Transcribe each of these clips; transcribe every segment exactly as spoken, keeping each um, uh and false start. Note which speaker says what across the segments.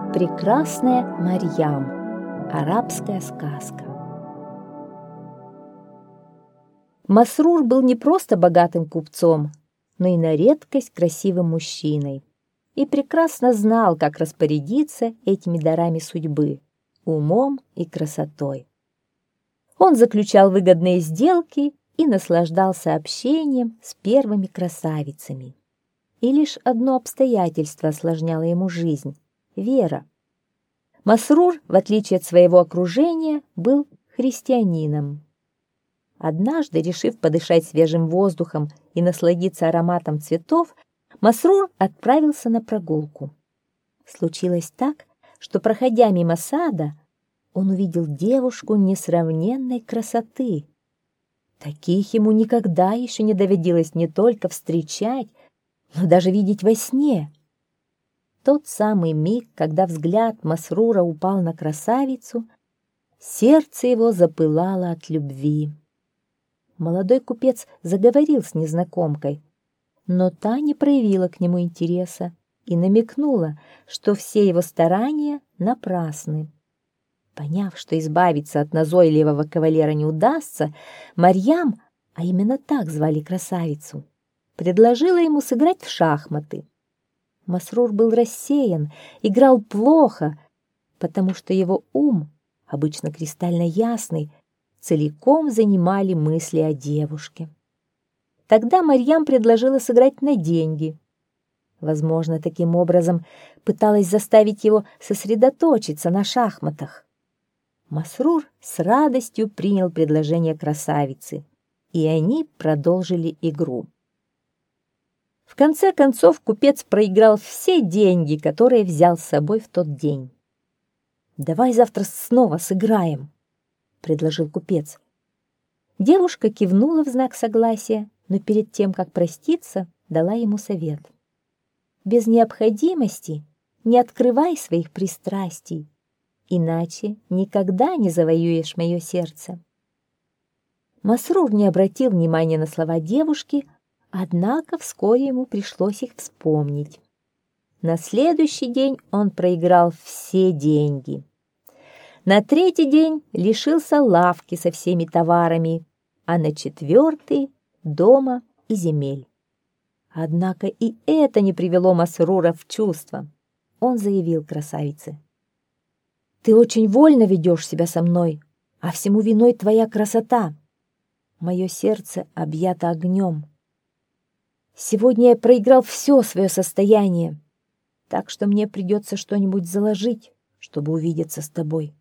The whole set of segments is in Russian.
Speaker 1: Прекрасная Марьям. Арабская сказка. Масрур был не просто богатым купцом, но и на редкость красивым мужчиной, и прекрасно знал, как распорядиться этими дарами судьбы — умом и красотой. Он заключал выгодные сделки и наслаждался общением с первыми красавицами. И лишь одно обстоятельство осложняло ему жизнь — вера. Масрур, в отличие от своего окружения, был христианином. Однажды, решив подышать свежим воздухом и насладиться ароматом цветов, Масрур отправился на прогулку. Случилось так, что, проходя мимо сада, он увидел девушку несравненной красоты. Таких ему никогда еще не доводилось не только встречать, но даже видеть во сне. Тот самый миг, когда взгляд Масрура упал на красавицу, сердце его запылало от любви. Молодой купец заговорил с незнакомкой, но та не проявила к нему интереса и намекнула, что все его старания напрасны. Поняв, что избавиться от назойливого кавалера не удастся, Марьям, а именно так звали красавицу, предложила ему сыграть в шахматы. Масрур был рассеян, играл плохо, потому что его ум, обычно кристально ясный, целиком занимали мысли о девушке. Тогда Марьям предложила сыграть на деньги. Возможно, таким образом пыталась заставить его сосредоточиться на шахматах. Масрур с радостью принял предложение красавицы, и они продолжили игру. В конце концов купец проиграл все деньги, которые взял с собой в тот день. «Давай завтра снова сыграем», — предложил купец. Девушка кивнула в знак согласия, но перед тем, как проститься, дала ему совет. «Без необходимости не открывай своих пристрастий, иначе никогда не завоюешь мое сердце». Масрур не обратил внимания на слова девушки, однако вскоре ему пришлось их вспомнить. На следующий день он проиграл все деньги. На третий день лишился лавки со всеми товарами, а на четвертый — дома и земель. Однако и это не привело Масрура в чувство. Он заявил красавице: «Ты очень вольно ведешь себя со мной, а всему виной твоя красота. Мое сердце объято огнем. Сегодня я проиграл все свое состояние, так что мне придется что-нибудь заложить, чтобы увидеться с тобой.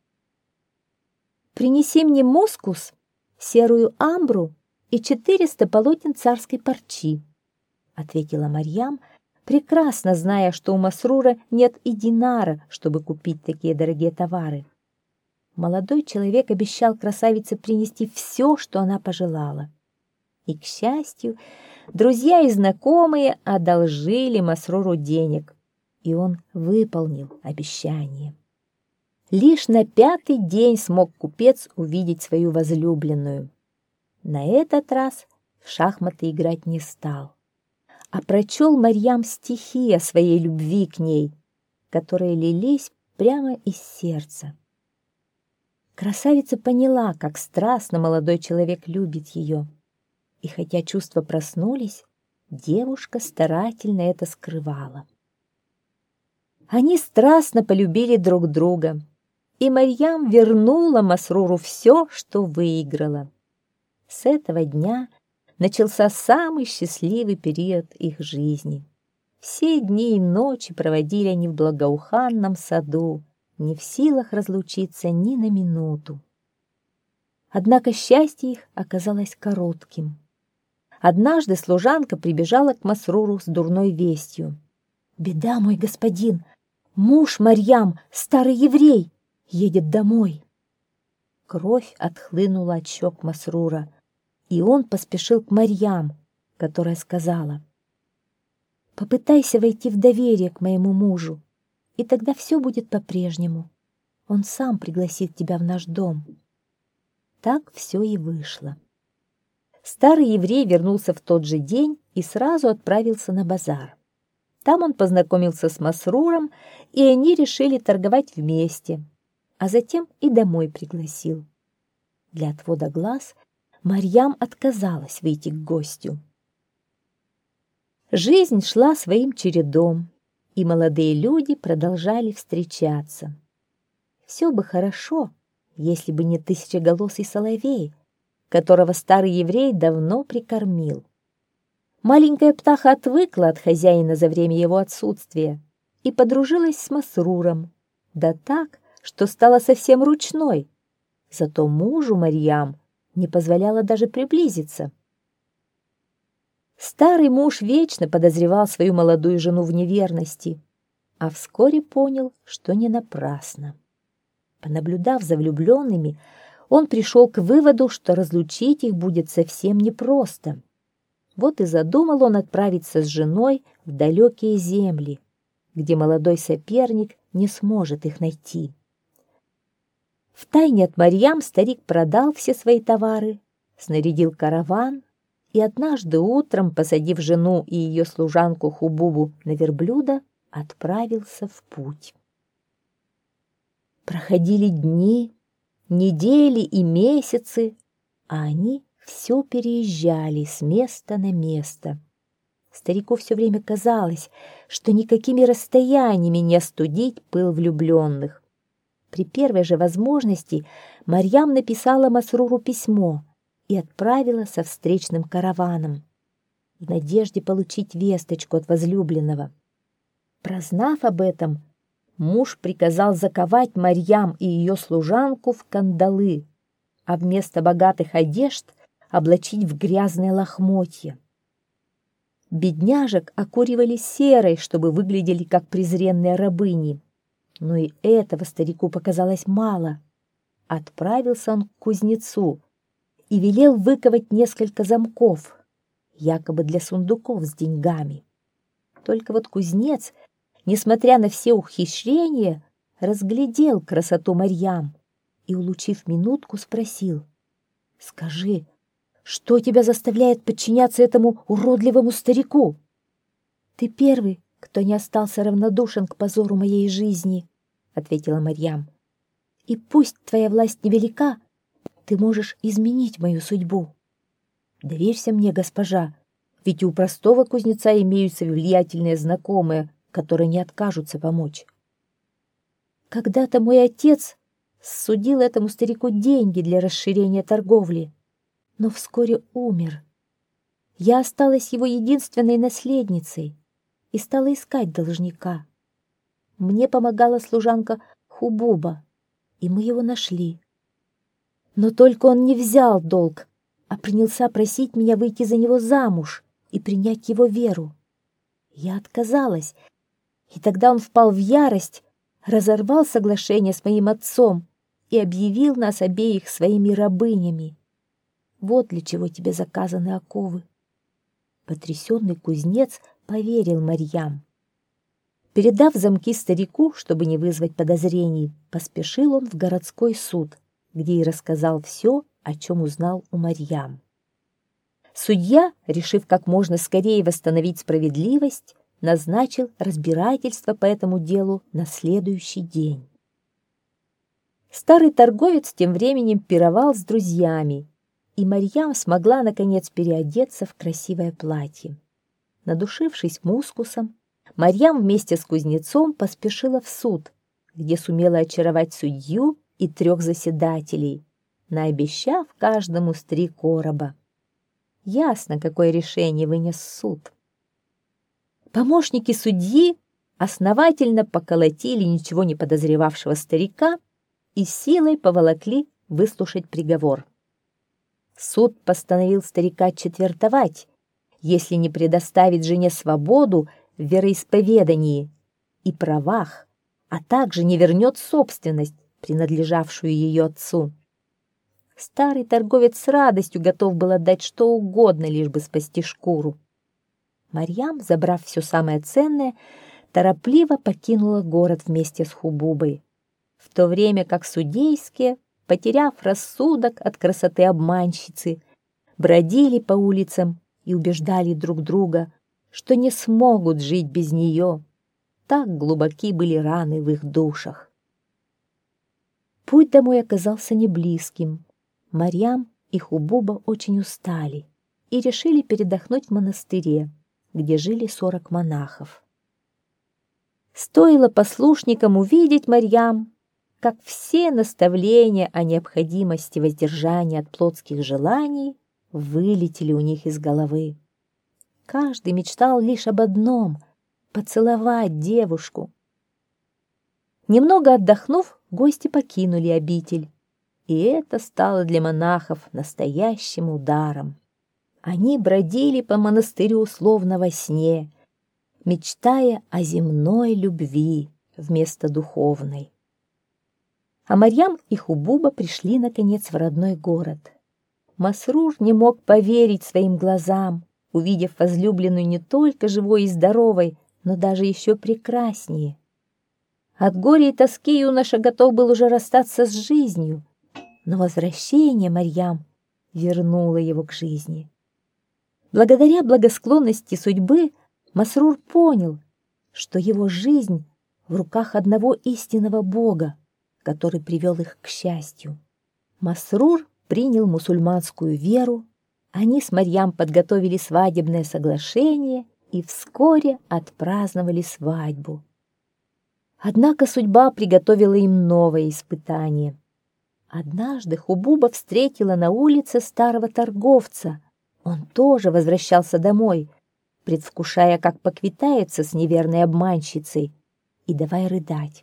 Speaker 1: Принеси мне мускус, серую амбру и четыреста полотен царской парчи», — ответила Марьям, прекрасно зная, что у Масрура нет и динара, чтобы купить такие дорогие товары. Молодой человек обещал красавице принести все, что она пожелала. И, к счастью, друзья и знакомые одолжили Масруру денег, и он выполнил обещание. Лишь на пятый день смог купец увидеть свою возлюбленную. На этот раз в шахматы играть не стал, а прочел Марьям стихи о своей любви к ней, которые лились прямо из сердца. Красавица поняла, как страстно молодой человек любит ее, и хотя чувства проснулись, девушка старательно это скрывала. Они страстно полюбили друг друга, и Марьям вернула Масруру все, что выиграла. С этого дня начался самый счастливый период их жизни. Все дни и ночи проводили они в благоуханном саду, не в силах разлучиться ни на минуту. Однако счастье их оказалось коротким. Однажды служанка прибежала к Масруру с дурной вестью. «Беда, мой господин! Муж Марьям, старый еврей, едет домой!» Кровь отхлынула от щек Масрура, и он поспешил к Марьям, которая сказала: «Попытайся войти в доверие к моему мужу, и тогда все будет по-прежнему. Он сам пригласит тебя в наш дом». Так все и вышло. Старый еврей вернулся в тот же день и сразу отправился на базар. Там он познакомился с Масруром, и они решили торговать вместе, а затем и домой пригласил. Для отвода глаз Марьям отказалась выйти к гостю. Жизнь шла своим чередом, и молодые люди продолжали встречаться. Все бы хорошо, если бы не тысячеголосый соловей, которого старый еврей давно прикормил. Маленькая птаха отвыкла от хозяина за время его отсутствия и подружилась с Масруром, да так, что стала совсем ручной. Зато мужу Марьям не позволяла даже приблизиться. Старый муж вечно подозревал свою молодую жену в неверности, а вскоре понял, что не напрасно. Понаблюдав за влюбленными, он пришел к выводу, что разлучить их будет совсем непросто. Вот и задумал он отправиться с женой в далекие земли, где молодой соперник не сможет их найти. Втайне от Марьям старик продал все свои товары, снарядил караван и однажды утром, посадив жену и ее служанку Хубубу на верблюда, отправился в путь. Проходили дни, недели и месяцы, а они все переезжали с места на место. Старику все время казалось, что никакими расстояниями не остудить пыл влюбленных. При первой же возможности Марьям написала Масруру письмо и отправила со встречным караваном, в надежде получить весточку от возлюбленного. Прознав об этом, муж приказал заковать Марьям и ее служанку в кандалы, а вместо богатых одежд облачить в грязное лохмотье. Бедняжек окуривали серой, чтобы выглядели как презренные рабыни. Но и этого старику показалось мало. Отправился он к кузнецу и велел выковать несколько замков, якобы для сундуков с деньгами. Только вот кузнец, несмотря на все ухищрения, разглядел красоту Марьям и, улучив минутку, спросил: «Скажи, что тебя заставляет подчиняться этому уродливому старику?» «Ты первый, кто не остался равнодушен к позору моей жизни», — ответила Марьям. «И пусть твоя власть невелика, ты можешь изменить мою судьбу. Доверься мне, госпожа, ведь у простого кузнеца имеются влиятельные знакомые, которые не откажутся помочь. Когда-то мой отец судил этому старику деньги для расширения торговли, но вскоре умер. Я осталась его единственной наследницей и стала искать должника. Мне помогала служанка Хубуба, и мы его нашли. Но только он не взял долг, а принялся просить меня выйти за него замуж и принять его веру. Я отказалась, и тогда он впал в ярость, разорвал соглашение с моим отцом и объявил нас обеих своими рабынями. Вот для чего тебе заказаны оковы». Потрясенный кузнец поверил Марьям. Передав замки старику, чтобы не вызвать подозрений, поспешил он в городской суд, где и рассказал все, о чем узнал у Марьям. Судья, решив как можно скорее восстановить справедливость, назначил разбирательство по этому делу на следующий день. Старый торговец тем временем пировал с друзьями, и Марьям смогла, наконец, переодеться в красивое платье. Надушившись мускусом, Марьям вместе с кузнецом поспешила в суд, где сумела очаровать судью и трех заседателей, наобещав каждому с три короба. Ясно, какое решение вынес суд. Помощники судьи основательно поколотили ничего не подозревавшего старика и силой поволокли выслушать приговор. Суд постановил старика четвертовать, если не предоставит жене свободу в вероисповедании и правах, а также не вернет собственность, принадлежавшую ее отцу. Старый торговец с радостью готов был отдать что угодно, лишь бы спасти шкуру. Марьям, забрав все самое ценное, торопливо покинула город вместе с Хубубой, в то время как судейские, потеряв рассудок от красоты обманщицы, бродили по улицам и убеждали друг друга, что не смогут жить без нее. Так глубоки были раны в их душах. Путь домой оказался неблизким. Марьям и Хубуба очень устали и решили передохнуть в монастыре, где жили сорок монахов. Стоило послушникам увидеть Марьям, как все наставления о необходимости воздержания от плотских желаний вылетели у них из головы. Каждый мечтал лишь об одном — поцеловать девушку. Немного отдохнув, гости покинули обитель, и это стало для монахов настоящим ударом. Они бродили по монастырю словно во сне, мечтая о земной любви вместо духовной. А Марьям и Хубуба пришли, наконец, в родной город. Масрур не мог поверить своим глазам, увидев возлюбленную не только живой и здоровой, но даже еще прекраснее. От горя и тоски юноша готов был уже расстаться с жизнью, но возвращение Марьям вернуло его к жизни. Благодаря благосклонности судьбы Масрур понял, что его жизнь в руках одного истинного Бога, который привел их к счастью. Масрур принял мусульманскую веру, они с Марьям подготовили свадебное соглашение и вскоре отпраздновали свадьбу. Однако судьба приготовила им новое испытание. Однажды Хубуба встретила на улице старого торговца. Он тоже возвращался домой, предвкушая, как поквитается с неверной обманщицей, и давай рыдать.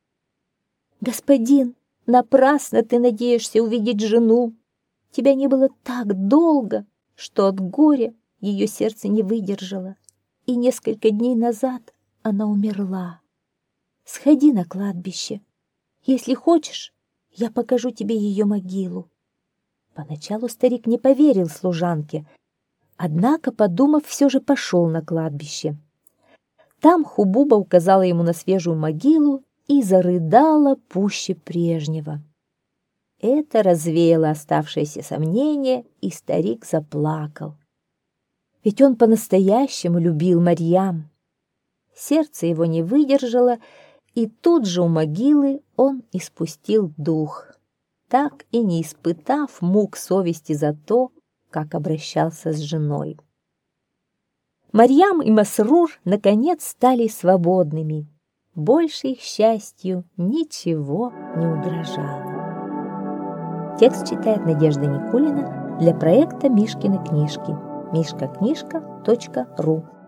Speaker 1: «Господин, напрасно ты надеешься увидеть жену. Тебя не было так долго, что от горя ее сердце не выдержало, и несколько дней назад она умерла. Сходи на кладбище. Если хочешь, я покажу тебе ее могилу». Поначалу старик не поверил служанке, однако, подумав, все же пошел на кладбище. Там Хубуба указала ему на свежую могилу и зарыдала пуще прежнего. Это развеяло оставшиеся сомнения, и старик заплакал. Ведь он по-настоящему любил Марьям. Сердце его не выдержало, и тут же у могилы он испустил дух, так и не испытав мук совести за то, как обращался с женой. Марьям и Масрур наконец стали свободными. Больше их счастью ничего не угрожало. Текст читает Надежда Никулина для проекта «Мишкины книжки» мишка книжка точка ру.